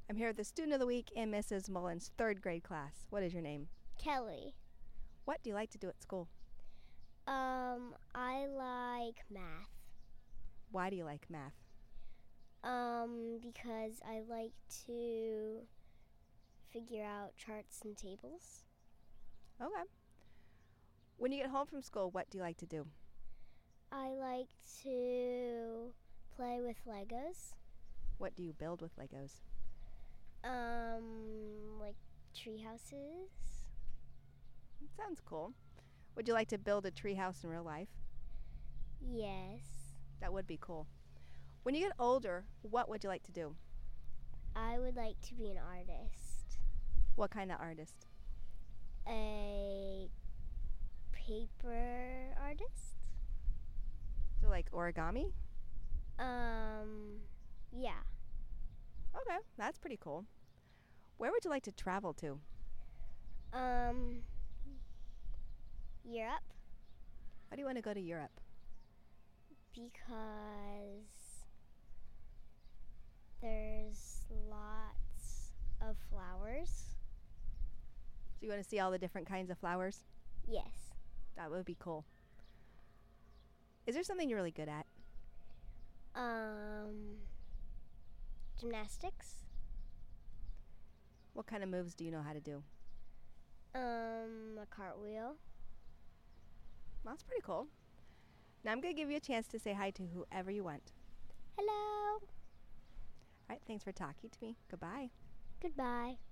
I'm here with the student of the week in Mrs. Mullen's third grade class. What is your name? Kelly. What do you like to do at school? I like math. Why do you like math? Because I like to figure out charts and tables. Okay. When you get home from school, what do you like to do? I like to play with Legos. What do you build with Legos? Like tree houses. Sounds cool. Would you like to build a tree house in real life? Yes. That would be cool. When you get older, what would you like to do? I would like to be an artist. What kind of artist? A paper artist? So like origami? Yeah. Okay, that's pretty cool. Where would you like to travel to? Europe. Why do you want to go to Europe? Because there's lots of flowers. So you want to see all the different kinds of flowers? Yes. That would be cool. Is there something you're really good at? Gymnastics. What kind of moves do you know how to do? A cartwheel. That's pretty cool. Now I'm going to give you a chance to say hi to whoever you want. Hello. All right, thanks for talking to me. Goodbye. Goodbye.